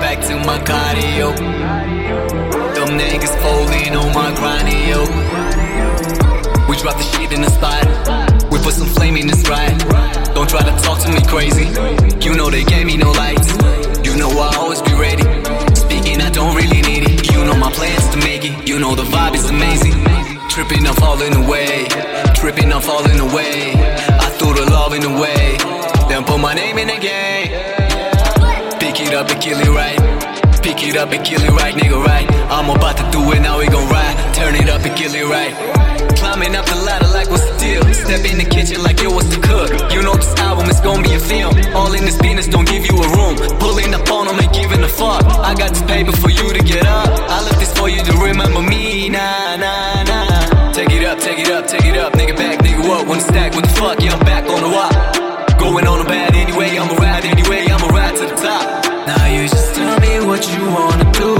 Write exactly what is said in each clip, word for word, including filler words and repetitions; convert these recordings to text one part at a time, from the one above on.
back to my cardio. Them niggas folding on my grindy, yo. We drop the shit in the spot. We put some flame in this ride. Don't try to talk to me crazy. You know they gave me no lights. You know I always be ready. Speaking, I don't really need it. You know my plans to make it. You know the vibe is amazing. Tripping, I'm falling away. Tripping, I'm falling away. I threw the love in the way. Then put my name in the game. Pick it up and kill it right. Pick it up and kill it right, nigga, right. I'm about to do it, now we gon' ride. Turn it up and kill it right. Climbing up the ladder like what's the deal? Step in the kitchen like yo, what's the cook? You know this album is gon' be a film. All in this business don't give you a room. Pulling up on them, ain't giving a fuck. I got this paper for you to get up. I left this for you to remember me, nah, nah, nah. Take it up, take it up, take it up. Nigga back, nigga up. One stack, what the fuck? Yeah, I'm back on the walk. Going on a bad anyway, I'ma ride anyway, I'ma ride to the top. Now you just tell me what you wanna do.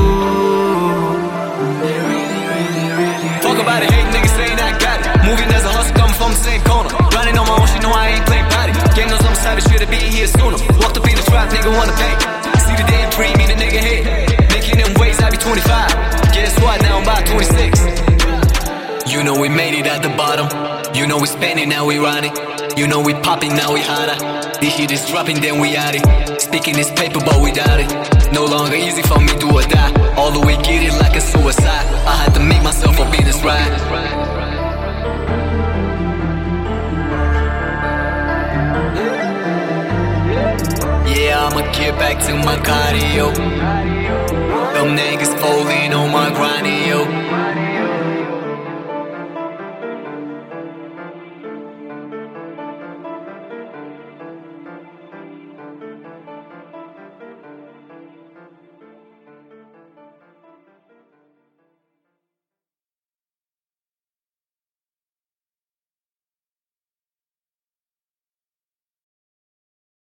Talk about it, hate niggas saying I got it. Moving as a hustle, coming from the same corner. Running on my own shit, no I ain't playing body. Gang knows I'm savage, should've been here sooner. Walked up in the trap, nigga wanna pay. See the damn dream in the nigga head. Making them ways, I be twenty-five. Guess what, now I'm about twenty-six. You know we made it at the bottom. You know we spending, now we running. You know we popping, now we hotter. This shit is dropping, then we out it. Speaking this paper, but we doubt it. No longer easy for me, do or die. All the way get it like a suicide. I had to make myself a business right. Yeah, I'ma get back to my cardio. Them niggas folding on